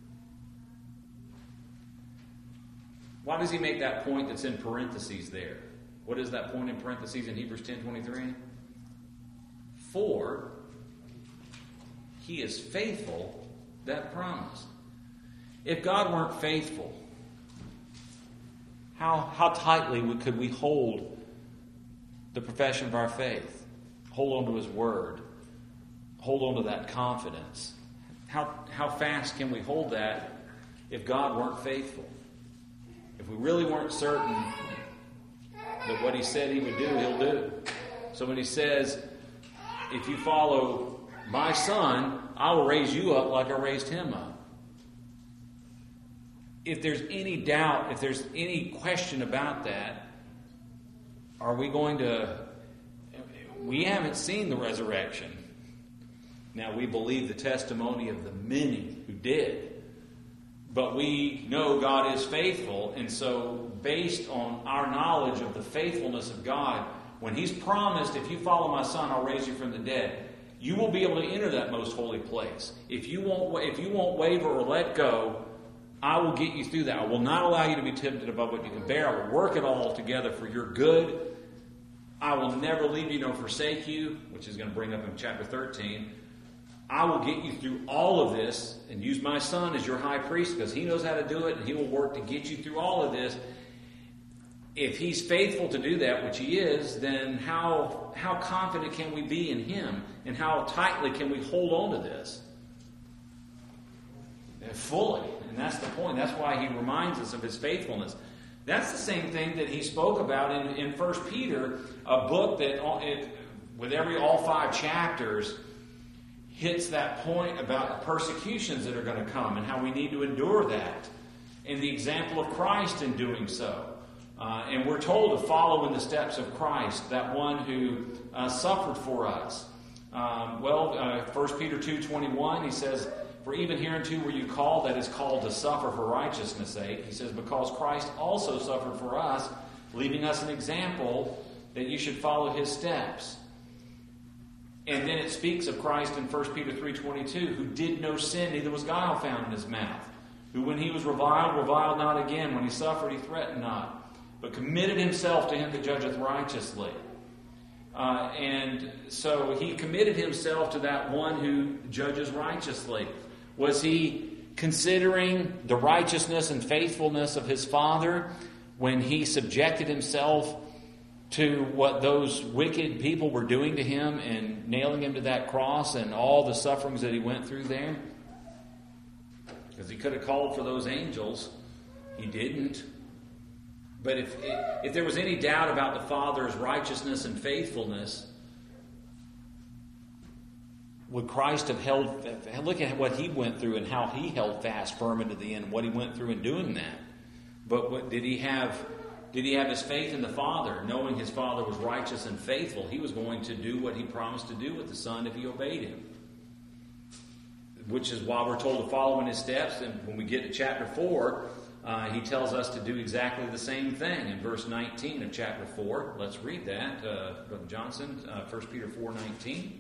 Why does he make that point that's in parentheses there? What is that point in parentheses in Hebrews ten twenty-three? For He is faithful that promised. If God weren't faithful, how, how tightly would, could we hold the profession of our faith? Hold on to His Word. Hold on to that confidence. How, how fast can we hold that if God weren't faithful? If we really weren't certain that what He said He would do, He'll do. So when He says, if you follow my Son, I will raise you up like I raised him up. If there's any doubt, if there's any question about that, are we going to... We haven't seen the resurrection. Now, we believe the testimony of the many who did. But we know God is faithful, and so based on our knowledge of the faithfulness of God, when He's promised, if you follow my Son, I'll raise you from the dead, you will be able to enter that most holy place. If you won't, if you won't waver or let go, I will get you through that. I will not allow you to be tempted above what you can bear. I will work it all together for your good. I will never leave you nor forsake you, which is going to bring up in chapter thirteen. I will get you through all of this and use my Son as your high priest because He knows how to do it and He will work to get you through all of this. If He's faithful to do that, which He is, then how, how confident can we be in Him and how tightly can we hold on to this? And fully. And that's the point. That's why He reminds us of His faithfulness. That's the same thing that He spoke about in, in First Peter, a book that it, with every all five chapters hits that point about the persecutions that are going to come and how we need to endure that. And the example of Christ in doing so. Uh, and we're told to follow in the steps of Christ, that one who uh, suffered for us. Um, well, uh, First Peter two twenty-one, he says, for even hereunto were you called, that is called to suffer for righteousness' sake. He says, because Christ also suffered for us, leaving us an example that you should follow His steps. And then it speaks of Christ in First Peter three twenty-two, who did no sin, neither was guile found in His mouth. Who when He was reviled, reviled not again. When He suffered, He threatened not. but committed himself to him that judgeth righteously. Uh, and so he committed himself to that one who judges righteously. Was he considering the righteousness and faithfulness of his Father when he subjected himself to what those wicked people were doing to him and nailing him to that cross and all the sufferings that he went through there? Because he could have called for those angels. He didn't. But if, if there was any doubt about the Father's righteousness and faithfulness, would Christ have held... Look at what he went through and how he held fast firm into the end, what he went through in doing that. But what, did he have... Did he have his faith in the Father, knowing his Father was righteous and faithful? He was going to do what he promised to do with the Son if he obeyed him. Which is why we're told to follow in his steps. And when we get to chapter four, uh, he tells us to do exactly the same thing. In verse nineteen of chapter four, let's read that. Uh, Brother Johnson, uh, First Peter four nineteen.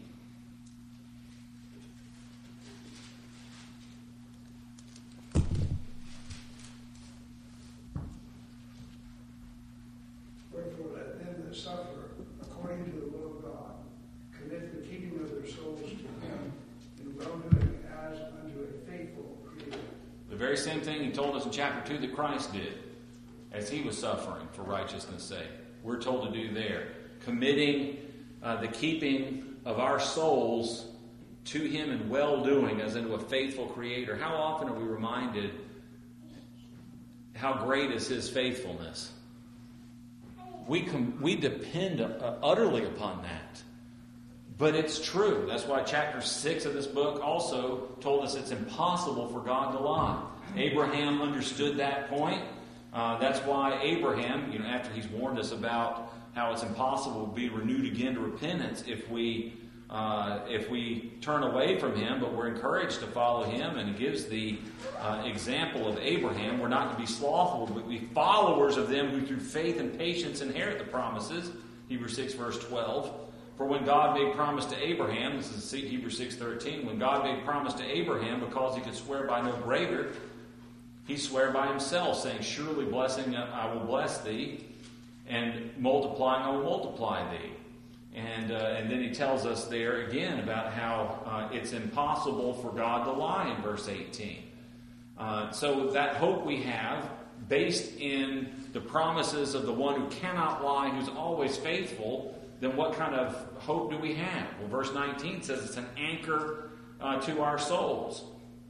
Wherefore let them that suffer according to the will of God commit the keeping of their souls to him in well-doing as unto a faithful Creator. The very same thing he told us in chapter two that Christ did as he was suffering for righteousness' sake. We're told to do there. Committing uh, the keeping of our souls to him in well-doing as unto a faithful Creator. How often are we reminded how great is his faithfulness? We com- we depend uh, utterly upon that. But it's true. That's why chapter six of this book also told us it's impossible for God to lie. Abraham understood that point. Uh, that's why Abraham, you know, after he's warned us about how it's impossible to be renewed again to repentance if we uh, if we turn away from him, but we're encouraged to follow him, and he gives the uh, example of Abraham. We're not to be slothful, but be followers of them who through faith and patience inherit the promises. Hebrews six verse twelve. For when God made promise to Abraham, this is Hebrews six thirteen, when God made promise to Abraham, because he could swear by no greater, he swore by himself, saying, surely blessing I will bless thee, and multiplying I will multiply thee. And uh, and then he tells us there again about how uh, it's impossible for God to lie in verse eighteen. Uh, so that hope we have, based in the promises of the one who cannot lie, who's always faithful, then what kind of hope do we have? Well, verse nineteen says it's an anchor uh, to our souls.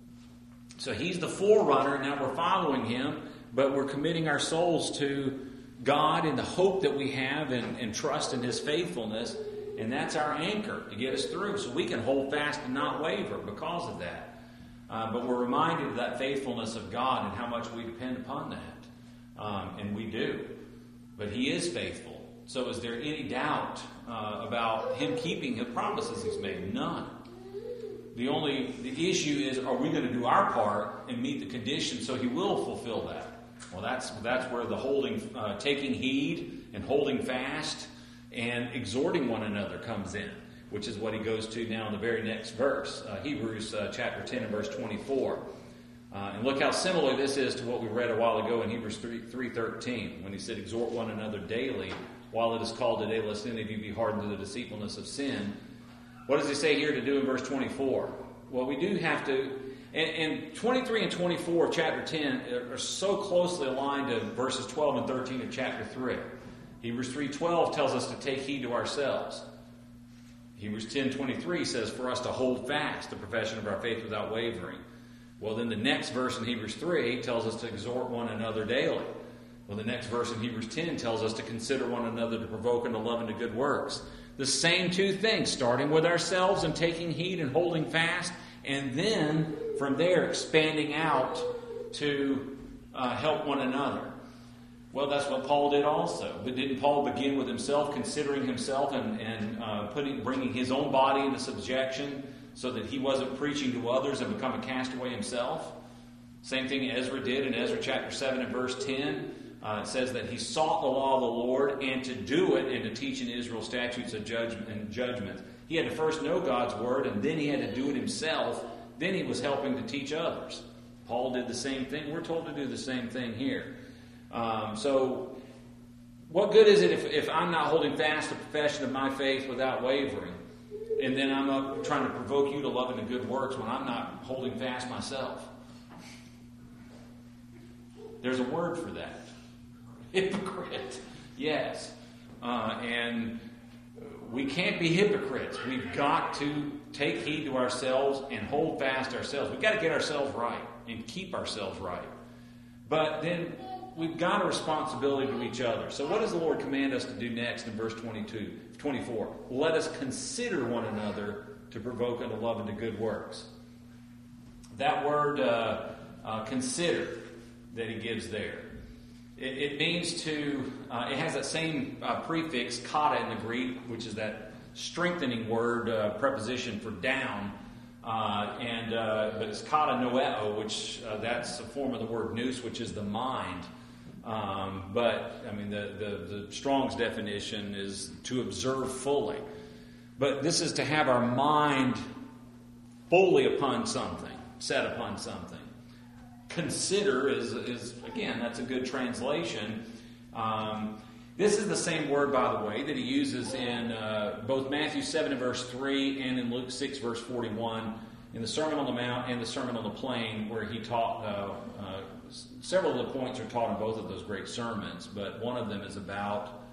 So he's the forerunner, and now we're following him, but we're committing our souls to God in the hope that we have and, and trust in his faithfulness, and that's our anchor to get us through, so we can hold fast and not waver because of that. Uh, but we're reminded of that faithfulness of God and how much we depend upon that, um, and we do. But he is faithful. So is there any doubt uh, about him keeping the promises he's made? None. The only the issue is, are we going to do our part and meet the conditions so he will fulfill that? Well, that's that's where the holding, uh, taking heed and holding fast and exhorting one another comes in, which is what he goes to now in the very next verse, uh, Hebrews uh, chapter ten and verse twenty-four. Uh, and look how similar this is to what we read a while ago in Hebrews three thirteen, when he said, exhort one another daily, while it is called today, lest any of you be hardened to the deceitfulness of sin. What does he say here to do in verse twenty-four? Well, we do have to... And, and twenty-three and twenty-four of chapter ten are so closely aligned to verses twelve and thirteen of chapter three. Hebrews three twelve tells us to take heed to ourselves. Hebrews ten twenty-three says for us to hold fast the profession of our faith without wavering. Well, then the next verse in Hebrews three tells us to exhort one another daily. Well, the next verse in Hebrews ten tells us to consider one another to provoke unto love and to good works. The same two things, starting with ourselves and taking heed and holding fast, and then from there expanding out to uh, help one another. Well, that's what Paul did also. But didn't Paul begin with himself, considering himself and, and uh, putting, bringing his own body into subjection so that he wasn't preaching to others and become a castaway himself? Same thing Ezra did in Ezra chapter seven and verse ten. Uh, it says that he sought the law of the Lord and to do it and to teach in Israel statutes of judgment and judgments. He had to first know God's word, and then he had to do it himself. Then he was helping to teach others. Paul did the same thing. We're told to do the same thing here. Um, so what good is it if, if I'm not holding fast the profession of my faith without wavering, and then I'm up trying to provoke you to love and to good works when I'm not holding fast myself? There's a word for that. Hypocrite. Yes. Uh, and we can't be hypocrites. We've got to take heed to ourselves and hold fast ourselves. We've got to get ourselves right and keep ourselves right. But then we've got a responsibility to each other. So what does the Lord command us to do next in verse twenty-two, twenty-four? Let us consider one another to provoke unto love and to good works. That word uh, uh, consider that he gives there, it, it means to, uh, it has that same uh, prefix, kata in the Greek, which is that strengthening word, uh, preposition for down. Uh, and uh, but it's kata noeo, which uh, that's a form of the word nous, which is the mind. Um, but I mean, the, the the Strong's definition is to observe fully. But this is to have our mind fully upon something, set upon something. Consider is is again, that's a good translation. Um, This is the same word, by the way, that he uses in uh, both Matthew seven and verse three and in Luke six verse forty-one, in the Sermon on the Mount and the Sermon on the Plain, where he taught, uh, uh, several of the points are taught in both of those great sermons, but one of them is about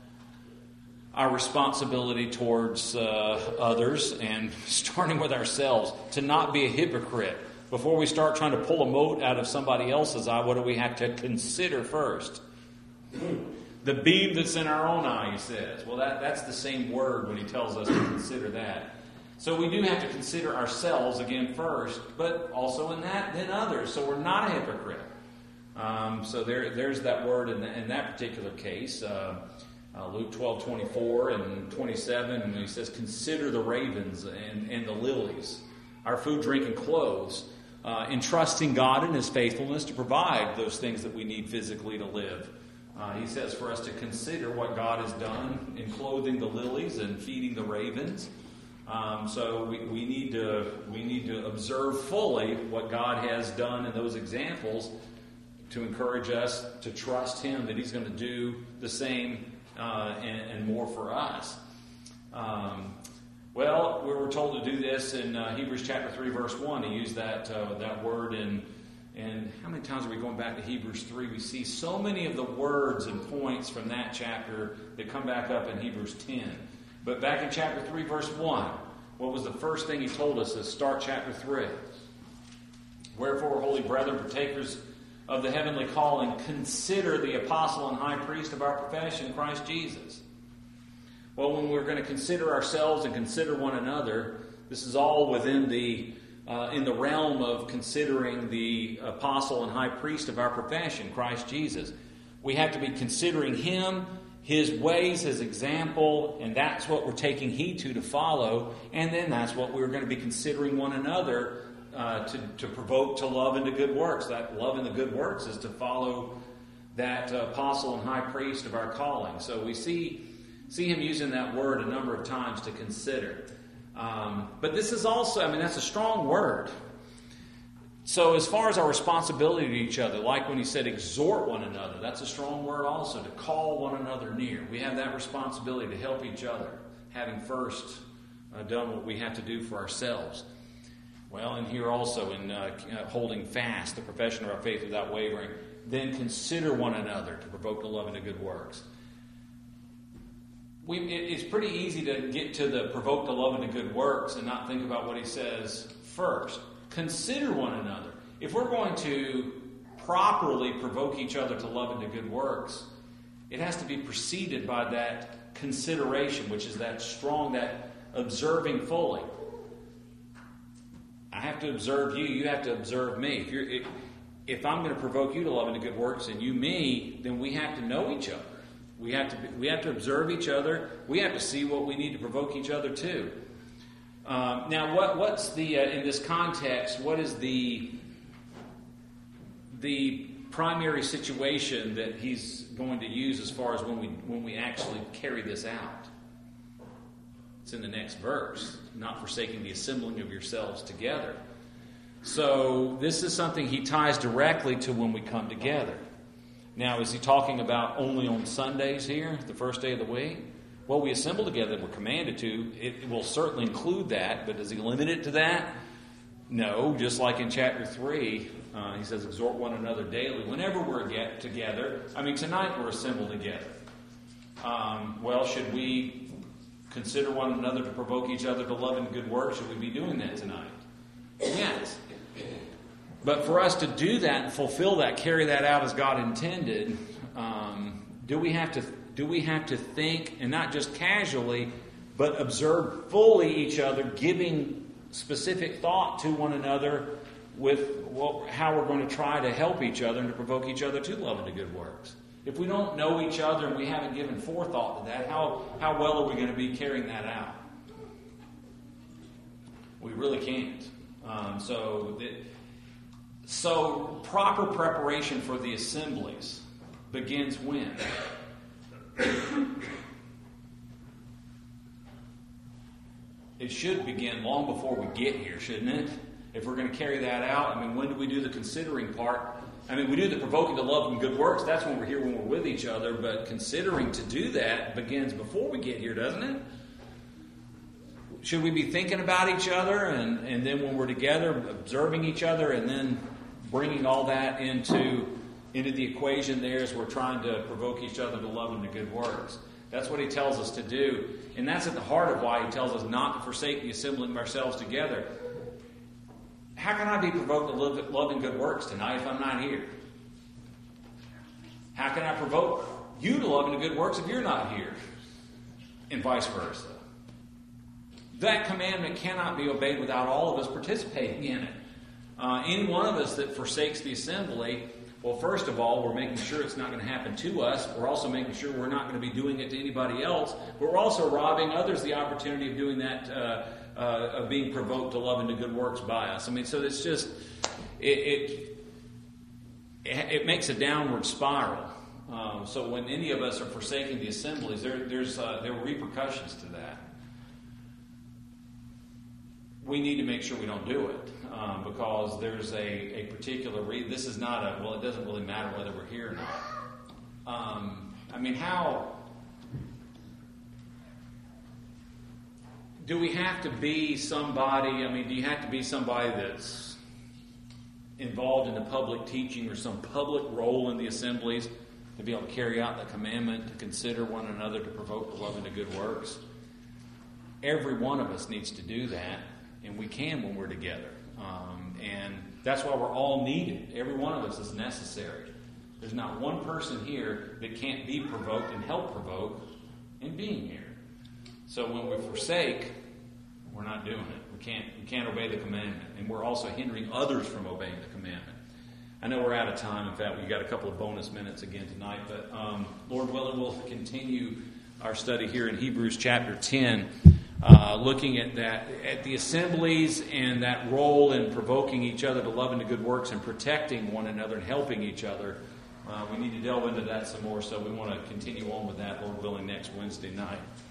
our responsibility towards uh, others, and starting with ourselves, to not be a hypocrite. Before we start trying to pull a mote out of somebody else's eye, what do we have to consider first? The beam that's in our own eye, he says. Well, that, that's the same word when he tells us to consider that. So we do have to consider ourselves again first, but also in that, then others. So we're not a hypocrite. Um, so there, there's that word in, the, in that particular case. Uh, uh, Luke twelve twenty-four and twenty-seven, and he says, consider the ravens and, and the lilies, our food, drink, and clothes, uh, entrusting God in his faithfulness to provide those things that we need physically to live. Uh, he says for us to consider what God has done in clothing the lilies and feeding the ravens. Um, so we, we need to we need to observe fully what God has done in those examples to encourage us to trust him that he's going to do the same uh, and, and more for us. Um, well, we were told to do this in uh, Hebrews chapter three, verse one. He used that uh, that word in. And how many times are we going back to Hebrews three? We see so many of the words and points from that chapter that come back up in Hebrews ten. But back in chapter three, verse one, what was the first thing he told us to start chapter three? Wherefore, holy brethren, partakers of the heavenly calling, consider the apostle and high priest of our profession, Christ Jesus. Well, when we're going to consider ourselves and consider one another, this is all within the Uh, in the realm of considering the apostle and high priest of our profession, Christ Jesus. We have to be considering him, his ways, his example, and that's what we're taking heed to to follow. And then that's what we're going to be considering one another uh, to, to provoke to love and to good works. That love and the good works is to follow that uh, apostle and high priest of our calling. So we see, see him using that word a number of times to consider. Um, but this is also, I mean, that's a strong word. So as far as our responsibility to each other, like when he said exhort one another, that's a strong word also, to call one another near. We have that responsibility to help each other, having first uh, done what we have to do for ourselves. Well, and here also in uh, holding fast the profession of our faith without wavering, then consider one another to provoke to love and to good works. We, it, it's pretty easy to get to the provoke to love and to good works and not think about what he says first. Consider one another. If we're going to properly provoke each other to love and to good works, it has to be preceded by that consideration, which is that strong, that observing fully. I have to observe you. You have to observe me. If, you're, if, if I'm going to provoke you to love and to good works and you me, then we have to know each other. We have to we have to observe each other. We have to see what we need to provoke each other to. Um, now, what what's the uh, in this context? What is the the primary situation that he's going to use as far as when we when we actually carry this out? It's in the next verse. Not forsaking the assembling of yourselves together. So this is something he ties directly to when we come together. Now, is he talking about only on Sundays here, the first day of the week? Well, we assemble together, we're commanded to. It will certainly include that, but does he limit it to that? No, just like in chapter three, uh, he says, exhort one another daily. Whenever we're get together, I mean, tonight we're assembled together. Um, well, should we consider one another to provoke each other to love and good work? Should we be doing that tonight? Yes. But for us to do that and fulfill that, carry that out as God intended, um, do we have to do we have to think, and not just casually, but observe fully each other, giving specific thought to one another with what, how we're going to try to help each other and to provoke each other to love and to good works. If we don't know each other and we haven't given forethought to that, how, how well are we going to be carrying that out? We really can't. Um, so, that, so proper preparation for the assemblies begins when? It should begin long before we get here, shouldn't it? If we're going to carry that out, I mean, when do we do the considering part? I mean, we do the provoking to love and good works. That's when we're here, when we're with each other. But considering to do that begins before we get here, doesn't it? Should we be thinking about each other and, and then when we're together, observing each other and then bringing all that into, into the equation there as we're trying to provoke each other to love and to good works? That's what he tells us to do. And that's at the heart of why he tells us not to forsake the assembling of ourselves together. How can I be provoked to love, love and good works tonight if I'm not here? How can I provoke you to love and to good works if you're not here? And vice versa. That commandment cannot be obeyed without all of us participating in it. Uh, any one of us that forsakes the assembly, well, first of all, we're making sure it's not going to happen to us. We're also making sure we're not going to be doing it to anybody else. But we're also robbing others the opportunity of doing that, uh, uh, of being provoked to love and to good works by us. I mean, so it's just, it it, it makes a downward spiral. Um, so when any of us are forsaking the assemblies, there, there's uh, there are repercussions to that. We need to make sure we don't do it um, because there's a, a particular reason. This is not a, well, it doesn't really matter whether we're here or not. Um, I mean, how do we have to be somebody, I mean, do you have to be somebody that's involved in the public teaching or some public role in the assemblies to be able to carry out the commandment to consider one another to provoke to love and to good works? Every one of us needs to do that. And we can when we're together. Um, and that's why we're all needed. Every one of us is necessary. There's not one person here that can't be provoked and help provoke in being here. So when we forsake, we're not doing it. We can't, we can't obey the commandment. And we're also hindering others from obeying the commandment. I know we're out of time. In fact, we've got a couple of bonus minutes again tonight. But um, Lord willing, we'll continue our study here in Hebrews chapter ten. Uh, looking at that, at the assemblies and that role in provoking each other to love and to good works and protecting one another and helping each other. Uh, we need to delve into that some more, so we want to continue on with that, Lord willing, next Wednesday night.